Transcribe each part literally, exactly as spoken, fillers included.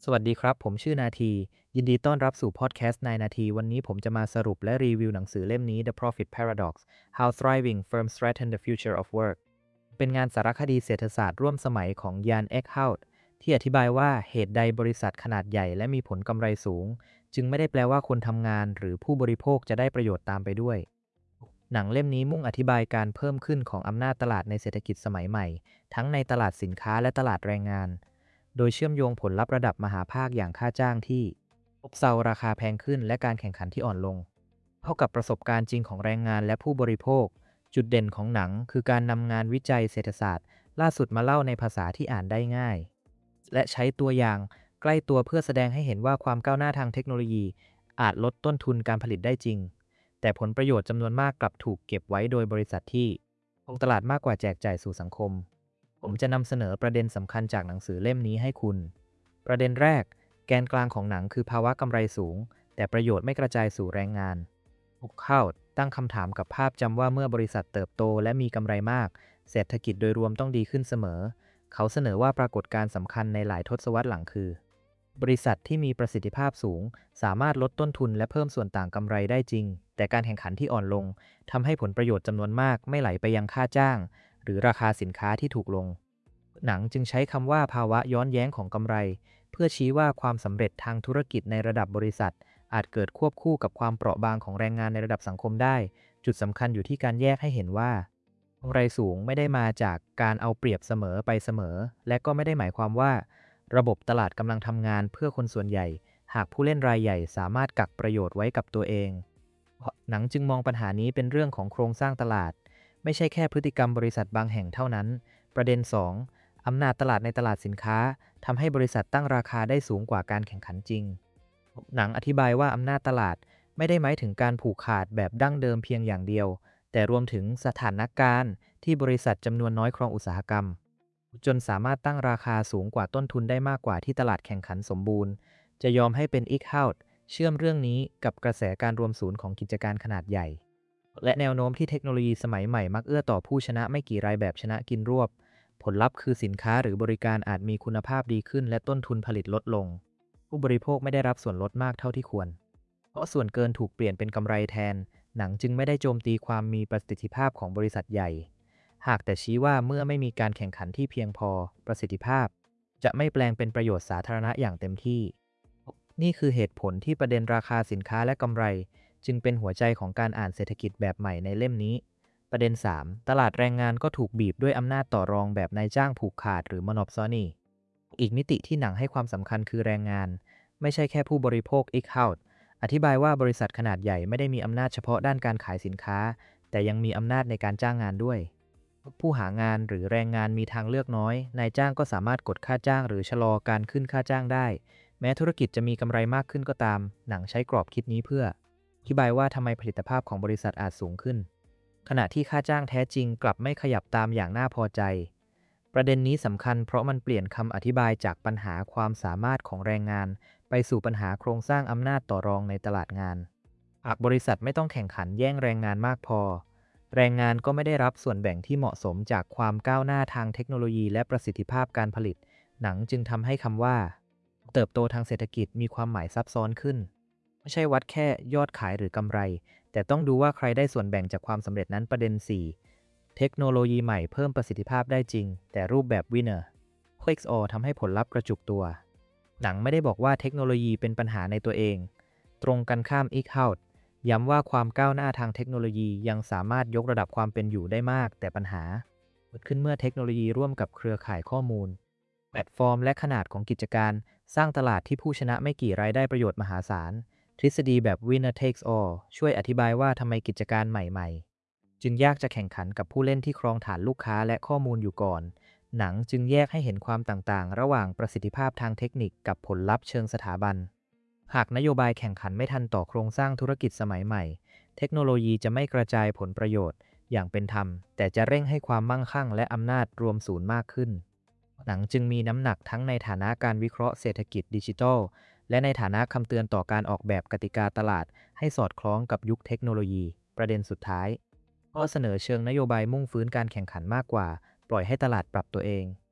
สวัสดีครับผมชื่อนาทียินดีต้อนรับสู่พอดแคสต์นายนาทีวันนี้ผมจะมาสรุปและรีวิวหนังสือเล่มนี้ The Profit Paradox How Thriving Firms Threaten the Future of Work เป็นงานสารคดีเศรษฐศาสตร์ร่วมสมัยของยานเอ็กเฮาต์ที่อธิบายว่าเหตุใดบริษัทขนาดใหญ่และมีผลกำไรสูงจึงไม่ได้แปลว่าคนทำงานหรือผู้บริโภคจะได้ประโยชน์ตามไปด้วยหนังเล่มนี้มุ่งอธิบายการเพิ่มขึ้นของอำนาจตลาดในเศรษฐกิจสมัยใหม่ทั้งในตลาดสินค้าและตลาดแรงงาน โดยเชื่อมโยงผลลัพธ์ระดับมหาภาคอย่างค่าจ้างที่ซบเซาราคาแพงขึ้นและการแข่งขันที่อ่อนลงเท่ากับประสบการณ์จริงของแรงงานและผู้บริโภคจุดเด่นของหนังคือการนำงานวิจัยเศรษฐศาสตร์ล่าสุดมาเล่าในภาษาที่อ่านได้ง่ายและใช้ตัวอย่างใกล้ตัวเพื่อแสดงให้เห็นว่าความก้าวหน้าทางเทคโนโลยีอาจลดต้นทุนการผลิตได้จริงแต่ผลประโยชน์จำนวนมากกลับถูกเก็บไว้โดยบริษัทที่คงตลาดมากกว่าแจกจ่ายสู่สังคม ผมจะนำเสนอประเด็นสำคัญจากหนังสือเล่มนี้ให้คุณ ประเด็นแรก แกนกลางของหนังคือภาวะกำไรสูง แต่ประโยชน์ไม่กระจายสู่แรงงานบุกเข้าตั้งคำถามกับภาพจำว่าเมื่อบริษัทเติบโตและมีกำไรมาก เศรษฐกิจโดยรวมต้องดีขึ้นเสมอ เขาเสนอว่าปรากฏการณ์สำคัญในหลายทศวรรษหลังคือ บริษัทที่มีประสิทธิภาพสูง สามารถลดต้นทุนและเพิ่มส่วนต่างกำไรได้จริง แต่การแข่งขันที่อ่อนลงทำให้ผลประโยชน์จำนวนมากไม่ไหลไปยังค่าจ้าง หรือราคาสินค้าที่ถูกลง หนังจึงใช้คำว่าภาวะย้อนแย้งของกำไรเพื่อชี้ว่าความสำเร็จทางธุรกิจในระดับบริษัทอาจเกิดควบคู่กับความเปราะบางของแรงงานในระดับสังคมได้จุดสำคัญอยู่ที่การแยกให้เห็นว่ากำไรสูงไม่ได้มาจากการเอาเปรียบเสมอไปเสมอและก็ไม่ได้หมายความว่าระบบตลาดกำลังทำงานเพื่อคนส่วนใหญ่หากผู้เล่นรายใหญ่สามารถกักประโยชน์ไว้กับตัวเองหนังจึงมองปัญหานี้เป็นเรื่องของโครงสร้างตลาดไม่ใช่แค่พฤติกรรมบริษัทบางแห่งเท่านั้นประเด็นสอง อำนาจตลาดในตลาดสินค้าทำให้บริษัทตั้งราคาได้สูงกว่าการแข่งขันจริง หนังอธิบายว่าอำนาจตลาดไม่ได้หมายถึงการผูกขาดแบบดั้งเดิมเพียงอย่างเดียว แต่รวมถึงสถานการณ์ที่บริษัทจำนวนน้อยครองอุตสาหกรรม จนสามารถตั้งราคาสูงกว่าต้นทุนได้มากกว่าที่ตลาดแข่งขันสมบูรณ์ จะยอมให้เป็นอีกเฮาส์เชื่อมเรื่องนี้กับกระแสการรวมศูนย์ของกิจการขนาดใหญ่ และแนวโน้มที่เทคโนโลยีสมัยใหม่มักเอื้อต่อผู้ชนะไม่กี่รายแบบชนะกินรวบ ผลลัพธ์คือสินค้าหรือบริการอาจมีคุณภาพดีขึ้นและต้นทุนผลิตลดลง ผู้บริโภคไม่ได้รับส่วนลดมากเท่าที่ควร เพราะส่วนเกินถูกเปลี่ยนเป็นกำไรแทน หนังจึงไม่ได้โจมตีความมีประสิทธิภาพของบริษัทใหญ่ หากแต่ชี้ว่าเมื่อไม่มีการแข่งขันที่เพียงพอ ประสิทธิภาพจะไม่แปลงเป็นประโยชน์สาธารณะอย่างเต็มที่ นี่คือเหตุผลที่ประเด็นราคาสินค้าและกำไรจึงเป็นหัวใจของการอ่านเศรษฐกิจแบบใหม่ในเล่มนี้ ประเด็น สาม ตลาดแรงงานก็ถูกบีบด้วยอำนาจต่อรองแบบนายจ้างผูกขาดหรือ Monopoly อีกมิติที่หนังให้ความสำคัญคือแรงงานไม่ใช่แค่ผู้บริโภค In-house อธิบายว่าบริษัทขนาดใหญ่ไม่ได้มีอำนาจเฉพาะด้านการขายสินค้าแต่ยังมีอำนาจในการจ้างงานด้วยผู้หางานหรือแรงงานมีทางเลือกน้อยนายจ้างก็สามารถกดค่าจ้างหรือชะลอการขึ้นค่าจ้างได้แม้ธุรกิจจะมีกำไรมากขึ้นก็ตามหนังใช้กรอบคิดนี้เพื่ออธิบายว่าทำไมผลิตภาพของบริษัทอาจสูงขึ้นขณะที่ค่าจ้างแท้จริงกลับไม่ขยับตามอย่างน่าพอใจประเด็นนี้สำคัญเพราะมันเปลี่ยนคำอธิบายจากปัญหาความสามารถของแรงงานไปสู่ปัญหาโครงสร้างอำนาจต่อรองในตลาดงานหากบริษัทไม่ต้องแข่งขันแย่งแรงงานมากพอแรงงานก็ไม่ได้รับส่วนแบ่งที่เหมาะสมจากความก้าวหน้าทางเทคโนโลยีและประสิทธิภาพการผลิตหนังจึงทำให้คำว่าเติบโตทางเศรษฐกิจมีความหมายซับซ้อนขึ้นไม่ใช่วัดแค่ยอดขายหรือกำไรแต่ต้องดูว่าใครได้ส่วนแบ่งจากความสำเร็จนั้นประเด็น สี่ เทคโนโลยีใหม่เพิ่มประสิทธิภาพได้จริงแต่รูปแบบ winner clicks all ทำให้ผลลัพธ์กระจุกตัวหนังไม่ได้บอกว่าเทคโนโลยีเป็นปัญหาในตัวเองตรงกันข้าม in-house ย้ำว่าความก้าวหน้าทางเทคโนโลยียังสามารถยกระดับความเป็นอยู่ได้มากแต่ปัญหาเกิดขึ้นเมื่อเทคโนโลยีร่วมกับเครือข่ายข้อมูลแพลตฟอร์มและขนาดของกิจการสร้างตลาดที่ผู้ชนะไม่กี่รายได้ประโยชน์มหาศาลทฤษฎีแบบ winner takes all ช่วยอธิบายว่าทำไมกิจการใหม่ๆจึงยากจะแข่งขันกับผู้เล่นที่ครองฐานลูกค้าและข้อมูลอยู่ก่อนหนังจึงแยกให้เห็นความต่างๆระหว่างประสิทธิภาพทางเทคนิคกับผลลัพธ์เชิงสถาบันหากนโยบายแข่งขันไม่ทันต่อโครงสร้างธุรกิจสมัยใหม่เทคโนโลยีจะไม่กระจายผลประโยชน์อย่างเป็นธรรมแต่จะเร่งให้ความมั่งคั่งและอำนาจรวมศูนย์มากขึ้นหนังจึงมีน้ำหนักทั้งในฐานะการวิเคราะห์เศรษฐกิจดิจิทัลและในฐานะคำเตือนต่อการออกแบบกติกาตลาดให้สอดคล้องกับยุคเทคโนโลยีประเด็นสุดท้ายข้อเสนอเชิงนโยบายมุ่งฟื้นการแข่งขันมากกว่าปล่อยให้ตลาดปรับตัวเอง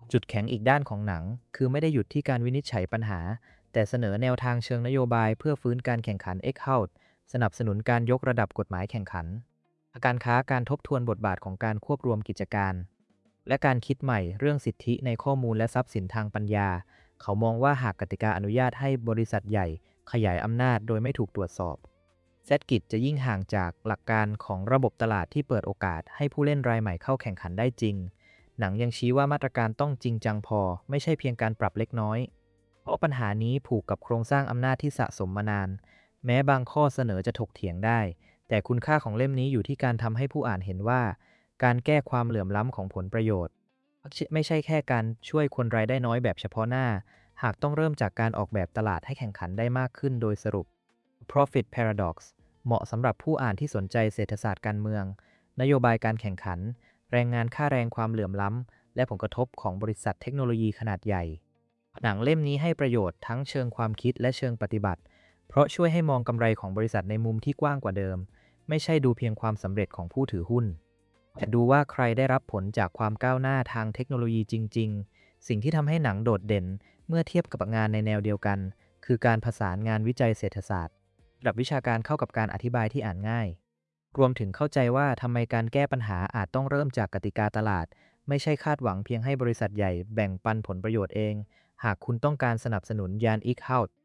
จุดแข็งอีกด้านของหนังคือไม่ได้หยุดที่การวินิจฉัยปัญหาแต่เสนอแนวทางเชิงนโยบายเพื่อฟื้นการแข่งขัน X House สนับสนุนการยกระดับกฎหมายแข่งขันการค้าการทบทวนบทบาทของการควบรวมกิจการและการคิดใหม่เรื่องสิทธิในข้อมูลและทรัพย์สินทางปัญญาเขามองว่าหากกติกาอนุญาตให้บริษัทใหญ่ขยายอำนาจโดยไม่ถูกตรวจสอบเศรษฐกิจจะยิ่งห่างจากหลักการของระบบตลาดที่เปิดโอกาสให้ผู้เล่นรายใหม่เข้าแข่งขันได้จริง หนังยังชี้ว่ามาตรการต้องจริงจังพอไม่ใช่เพียงการปรับเล็กน้อยเพราะปัญหานี้ผูกกับโครงสร้างอำนาจที่สะสมมานานแม้บางข้อเสนอจะถกเถียงได้แต่คุณค่าของเล่มนี้อยู่ที่การทำให้ผู้อ่านเห็นว่าการแก้ความเหลื่อมล้ำของผลประโยชน์ไม่ใช่แค่การช่วยคนรายได้น้อยแบบเฉพาะหน้าหากต้องเริ่มจากการออกแบบตลาดให้แข่งขันได้มากขึ้นโดยสรุป Profit Paradox เหมาะสำหรับผู้อ่านที่สนใจเศรษฐศาสตร์การเมืองนโยบายการแข่งขันแรงงานค่าแรงความเหลื่อมล้ำและผลกระทบของบริษัทเทคโนโลยีขนาดใหญ่หนังเล่มนี้ให้ประโยชน์ทั้งเชิงความคิดและเชิงปฏิบัติเพราะช่วยให้มองกำไรของบริษัทในมุมที่กว้างกว่าเดิมไม่ใช่ดูเพียงความสำเร็จของผู้ถือหุ้นแต่ดูว่าใครได้รับผลจากความก้าวหน้าทางเทคโนโลยีจริงๆสิ่งที่ทำให้หนังโดดเด่นเมื่อเทียบกับงานในแนวเดียวกันคือการผสานงานวิจัยเศรษฐศาสตร์ระดับวิชาการเข้ากับการอธิบายที่อ่านง่ายรวมถึงเข้าใจว่าทำไมการแก้ปัญหาอาจต้องเริ่มจากกติกาตลาดไม่ใช่คาดหวังเพียงให้บริษัทใหญ่แบ่งปันผลประโยชน์เองหากคุณต้องการสนับสนุนยานอีกเฮา